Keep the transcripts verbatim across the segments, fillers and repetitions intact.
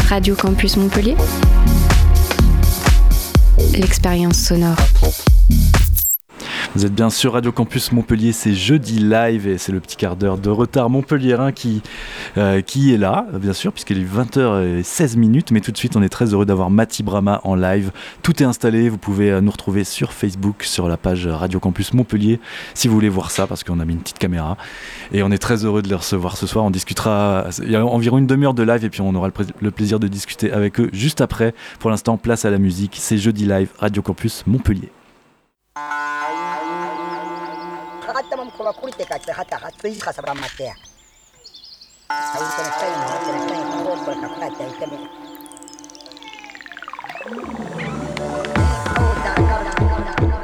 Radio Campus Montpellier, l'expérience sonore. Vous êtes bien sur Radio Campus Montpellier, c'est jeudi live et c'est le petit quart d'heure de retard montpelliérain qui, euh, qui est là, bien sûr, puisqu'il est vingt heures seize minutes. Mais tout de suite, on est très heureux d'avoir Mati Brama en live. Tout est installé, vous pouvez nous retrouver sur Facebook, sur la page Radio Campus Montpellier, si vous voulez voir ça, parce qu'on a mis une petite caméra. Et on est très heureux de les recevoir ce soir. On discutera, il y a environ une demi-heure de live et puis on aura le, pla- le plaisir de discuter avec eux juste après. Pour l'instant, place à la musique, c'est jeudi live, Radio Campus Montpellier. Katamam kola kurite katte hatta hatri khasabra matte. Aur kana kai no hatta kai ko ko ka katte itame. Oh da da da da.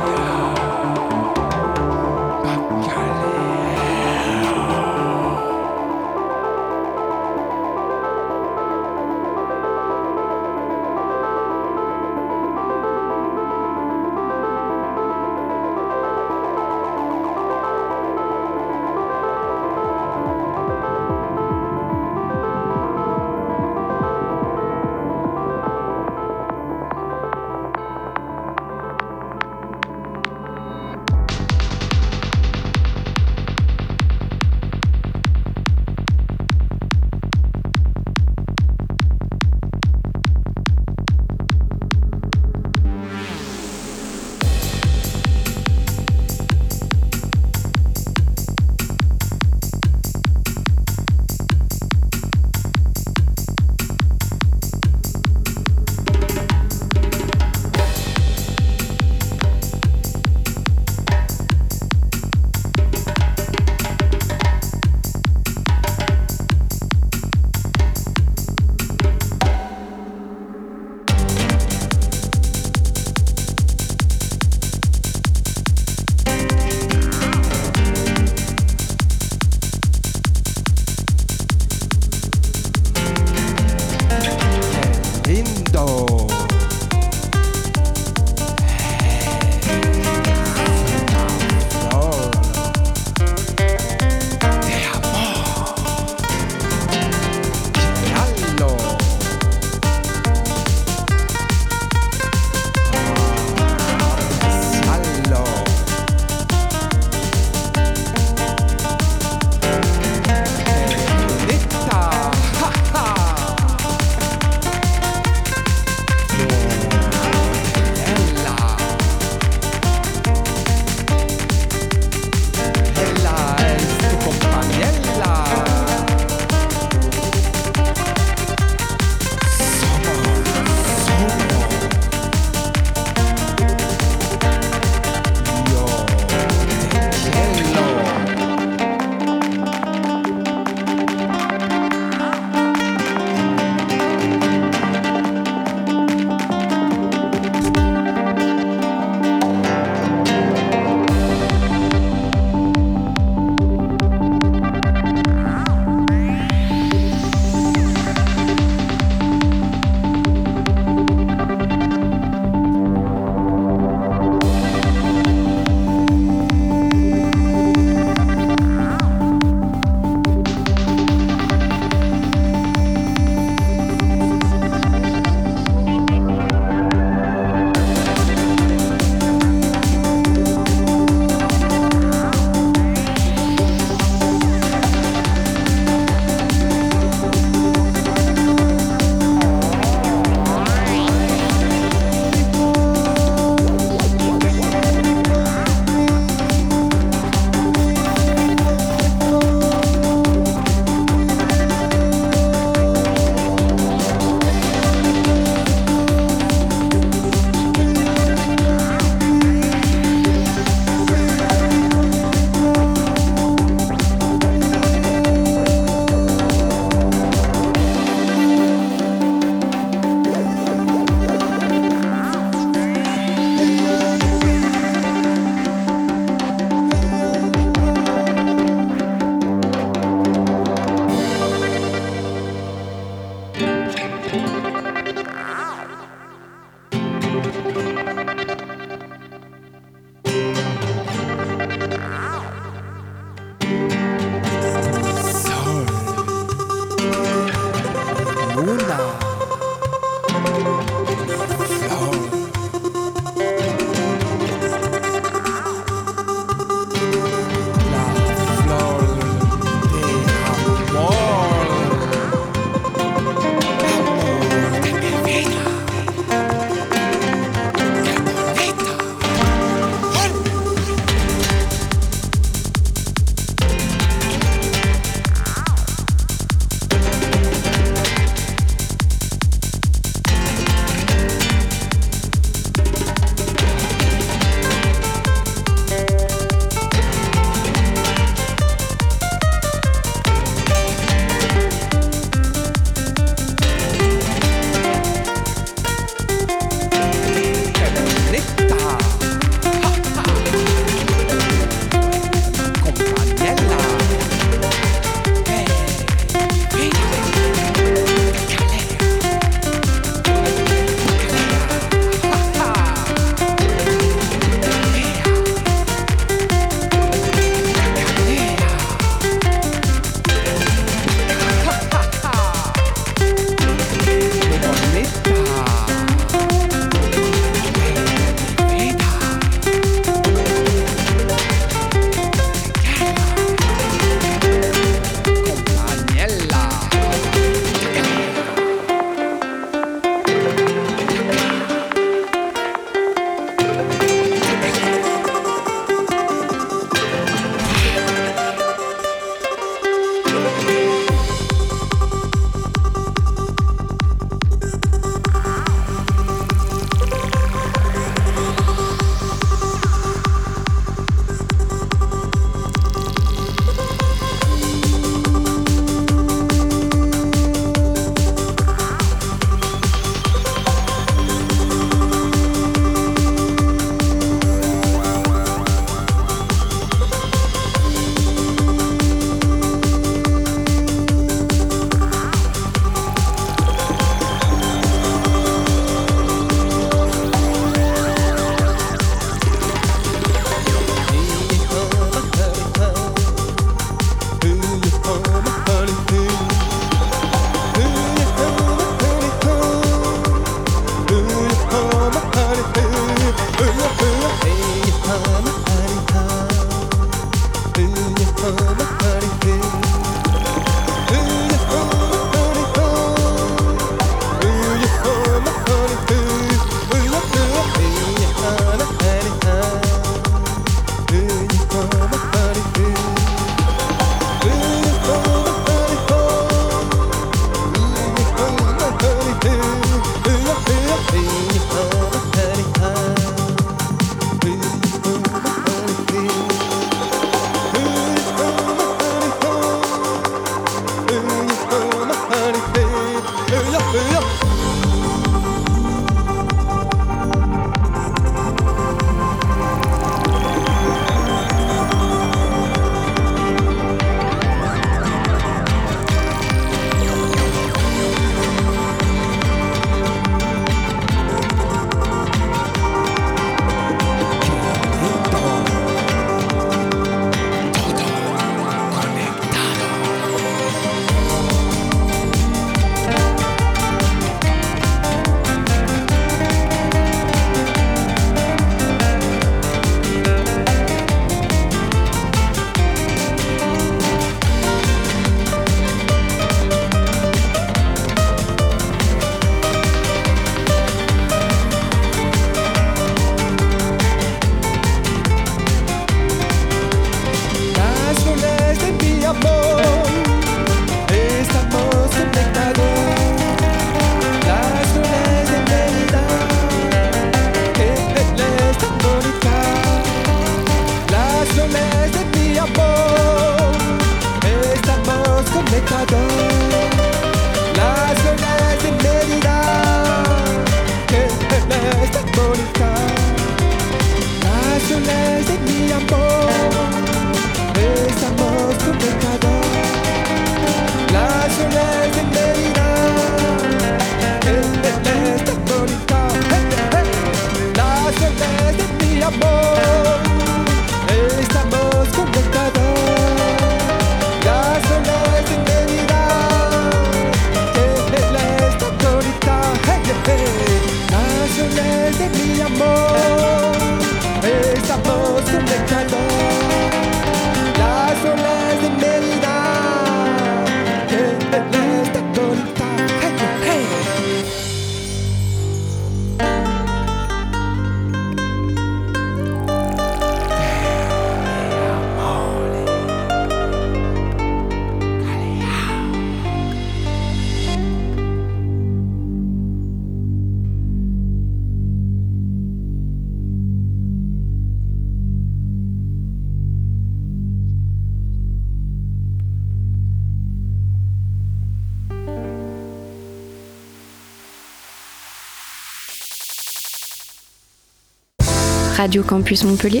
Radio Campus Montpellier.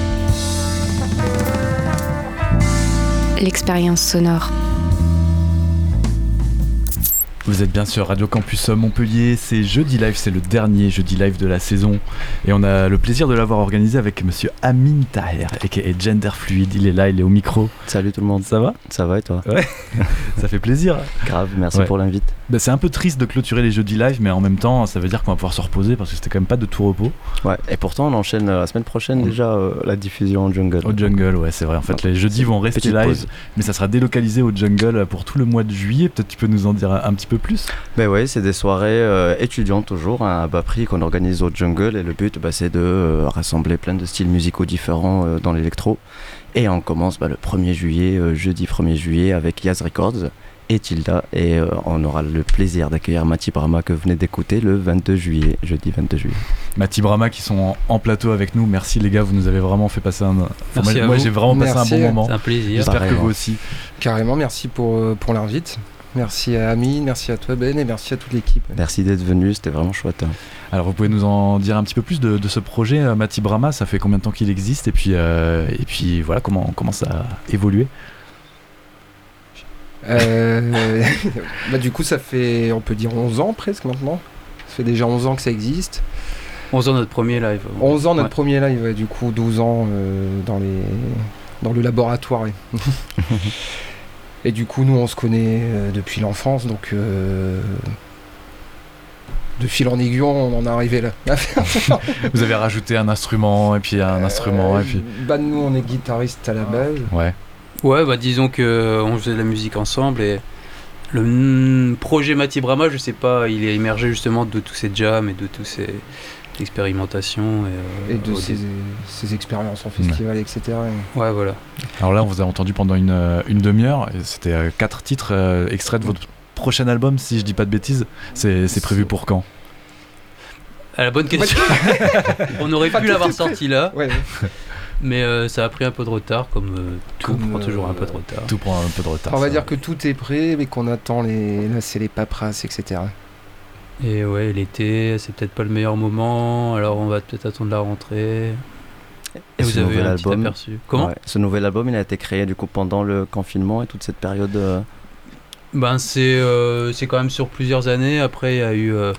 L'expérience sonore. Vous êtes bien sur Radio Campus Montpellier, c'est Jeudi Live, c'est le dernier Jeudi Live de la saison et on a le plaisir de l'avoir organisé avec monsieur Amine Taher, aka Gender Fluid. Il est là, il est au micro. Salut tout le monde. Ça va ? Ça va et toi ? Ouais, ça fait plaisir. Grave, merci ouais. pour l'invite. Bah, c'est un peu triste de clôturer les Jeudi Live, mais en même temps ça veut dire qu'on va pouvoir se reposer parce que c'était quand même pas de tout repos. Ouais, et pourtant on enchaîne la semaine prochaine déjà euh, la diffusion au Jungle. Au Jungle, ouais, c'est vrai. En fait, les jeudis vont rester live, pause. Mais ça sera délocalisé au Jungle pour tout le mois de juillet. Peut-être tu peux nous en dire un, un petit peu plus ? Ben ouais, c'est des soirées euh, étudiantes toujours à bas prix qu'on organise au Jungle et le but bah, c'est de euh, rassembler plein de styles musicaux différents euh, dans l'électro. Et on commence bah, le premier juillet, euh, jeudi premier juillet avec Yaz Records et Tilda et euh, on aura le plaisir d'accueillir Mati Brama que vous venez d'écouter le vingt-deux juillet, jeudi vingt-deux juillet. Mati Brama qui sont en, en plateau avec nous, merci les gars, vous nous avez vraiment fait passer un... Enfin, merci moi, à moi vous. j'ai vraiment merci. passé un bon moment. C'est un plaisir. J'espère Pareil, que vous ouais. aussi. Carrément, merci pour, pour l'invite. Merci à Amine, merci à toi Ben et merci à toute l'équipe. Merci d'être venu, c'était vraiment chouette. Hein. Alors vous pouvez nous en dire un petit peu plus de, de ce projet euh, Mati Brama, ça fait combien de temps qu'il existe et puis, euh, et puis voilà comment, comment ça a évolué. euh, bah, Du coup ça fait on peut dire onze ans presque maintenant. Ça fait déjà onze ans que ça existe. onze ans notre premier live. onze ans notre ouais. premier live, ouais, du coup douze ans euh, dans, les, dans le laboratoire. Ouais. Et du coup nous on se connaît euh, depuis l'enfance donc euh, de fil en aiguille on en est arrivé là. Vous avez rajouté un instrument et puis un euh, instrument et puis... Bah nous on est guitaristes à la base. Ouais. Ouais bah disons que on faisait de la musique ensemble et le mm, projet Mati Brama je sais pas il est émergé justement de tous ces jams et de tous ces expérimentations et, euh, et de ces, ces expériences en festival ouais. et cetera. Ouais voilà. Alors là on vous a entendu pendant une, une demi-heure et c'était euh, quatre titres euh, extraits de votre prochain album si je dis pas de bêtises. C'est, c'est prévu pour quand ? À la bonne question. On aurait pu l'avoir sorti là. Ouais. Mais euh, ça a pris un peu de retard, comme euh, tout comme, prend toujours euh, un peu de retard. Tout prend un peu de retard. On va ça. dire que tout est prêt, mais qu'on attend les, là c'est les paperasses, et cetera. Et ouais, l'été, c'est peut-être pas le meilleur moment, alors on va peut-être attendre la rentrée. Et, et vous avez un album, petit aperçu. Comment ouais, ce nouvel album, il a été créé du coup pendant le confinement et toute cette période. Euh... Ben c'est euh, c'est quand même sur plusieurs années. Après, il y a eu, euh,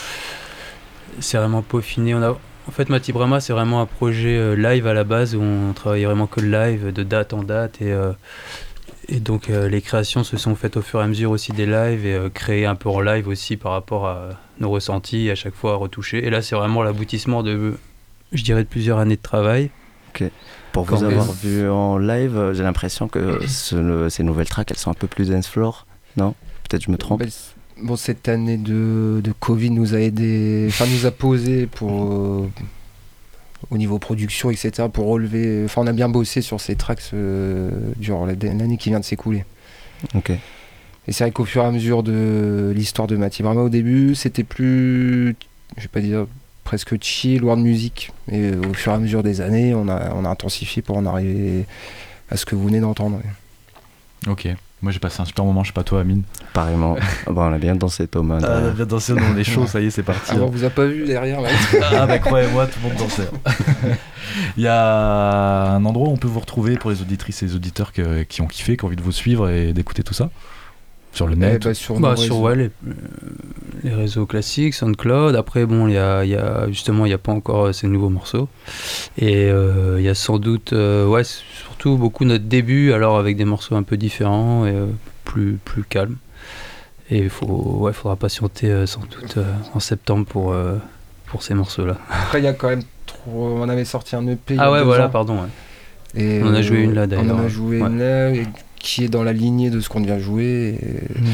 c'est vraiment peaufiné. On a En fait, Mati Brama, c'est vraiment un projet euh, live à la base où on travaillait vraiment que le live, de date en date. Et, euh, et donc, euh, les créations se sont faites au fur et à mesure aussi des lives et euh, créées un peu en live aussi par rapport à nos ressentis, à chaque fois à retoucher. Et là, c'est vraiment l'aboutissement de, je dirais, de plusieurs années de travail. Ok. Pour vous avoir même... vu en live, j'ai l'impression que ce, le, ces nouvelles tracks, elles sont un peu plus dance floor, non ? Peut-être je me trompe. Bon, cette année de, de Covid nous a aidé, enfin nous a posé pour euh, au niveau production, et cetera. Pour relever, enfin on a bien bossé sur ces tracks euh, durant l'année qui vient de s'écouler. Ok. Et c'est vrai qu'au fur et à mesure de l'histoire de Mati Brama, au début, c'était plus, je vais pas dire presque chill, world music. Et au fur et à mesure des années, on a, on a intensifié pour en arriver à ce que vous venez d'entendre. Ok. Moi j'ai passé un super moment, je sais pas toi Amine. Pareillement. Bon, on a bien dansé Thomas. Ah, on a bien dansé dans les shows, ça y est c'est parti. Ah, on vous a pas vu derrière là. Ah bah croyez-moi, tout le monde dansait. Il y a un endroit où on peut vous retrouver pour les auditrices et les auditeurs que, qui ont kiffé, qui ont envie de vous suivre et d'écouter tout ça. Sur le net. Eh bah, sur bah, sur ouais, les, euh, les réseaux classiques, SoundCloud. Après, bon, il y a, y a justement, il n'y a pas encore euh, ces nouveaux morceaux. Et il euh, y a sans doute, euh, ouais, surtout beaucoup notre début, alors avec des morceaux un peu différents et euh, plus, plus calmes. Et il faut, ouais, faudra patienter euh, sans doute euh, en septembre pour, euh, pour ces morceaux-là. Après, il y a quand même trop. On avait sorti un E P. Ah ouais, voilà, ans. pardon. Ouais. Et on en a joué une là d'ailleurs. On en a joué ouais. une là. Et qui est dans la lignée de ce qu'on vient jouer et, mmh.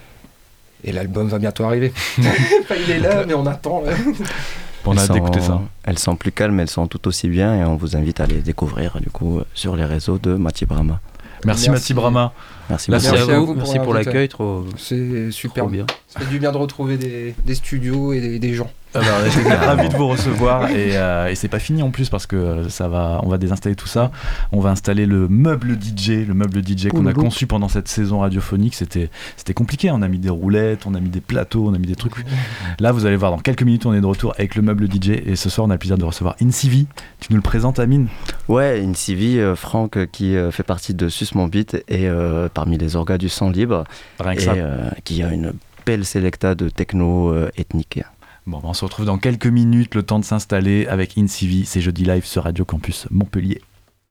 et l'album va bientôt arriver. Enfin, il est là mais on attend là. On a hâte d'écouter ça. Elles sont plus calmes, elles sont tout aussi bien et on vous invite à les découvrir du coup sur les réseaux de Mati Brama. Merci, Merci. Mati Brama. Merci, Merci, Merci à vous, vous merci pour, pour l'accueil, trop, c'est super trop bien. Ça fait du bien de retrouver des, des studios et des, des gens. Ah bah, on était ravis de vous recevoir et, euh, et c'est pas fini en plus parce que ça va, on va désinstaller tout ça. On va installer le meuble D J, le meuble D J qu'on a conçu pendant cette saison radiophonique. C'était, c'était compliqué. On a mis des roulettes, on a mis des plateaux, on a mis des trucs. Là, vous allez voir, dans quelques minutes, on est de retour avec le meuble D J et ce soir, on a le plaisir de recevoir Incivi. Tu nous le présentes, Amine? Ouais, Incivi, euh, Franck euh, qui euh, fait partie de Sus Mon Beat et euh, parmi les orgas du son libre Rien que et ça. euh, qui a une belle sélecta de techno euh, ethnique. Bon, ben on se retrouve dans quelques minutes, le temps de s'installer avec Incivi. C'est jeudi live sur Radio Campus Montpellier.